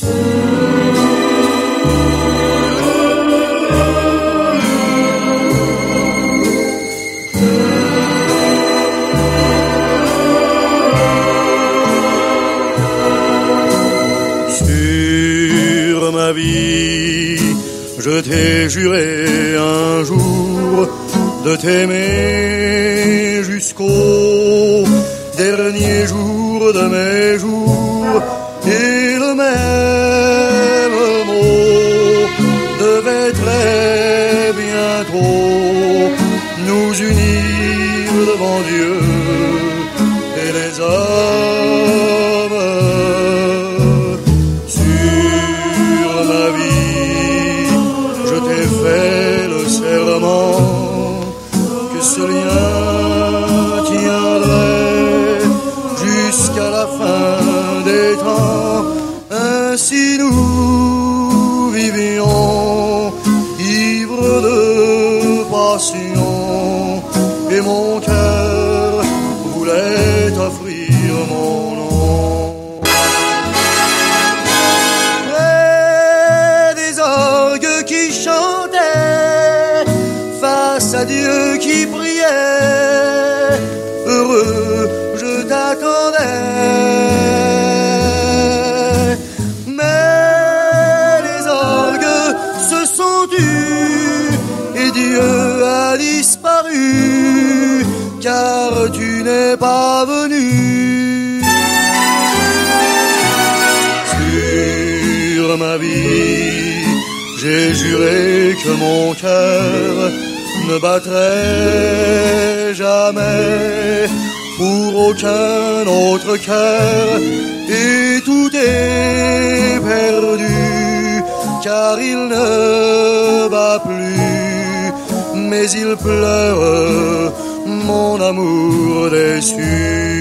Sur ma vie, je t'ai juré un jour de t'aimer jusqu'au dernier jour de mes jours, et le même mot devait très bientôt nous unir devant Dieu et les hommes. Sur ma vie, je t'ai fait le serment que ce lien tiendrait jusqu'à la fin des temps. Ainsi nous vivions, ivres de passion, et mon cœur voulait offrir mon nom. Et des orgues qui chantaient face à Dieu qui priait, heureux je t'attendais. Mais les orgues se sont tus et Dieu a disparu, car tu n'es pas venu. Sur ma vie, j'ai juré que mon cœur ne battrait jamais pour aucun autre cœur, et tout est perdu, car il ne bat plus, mais il pleure mon amour déçu.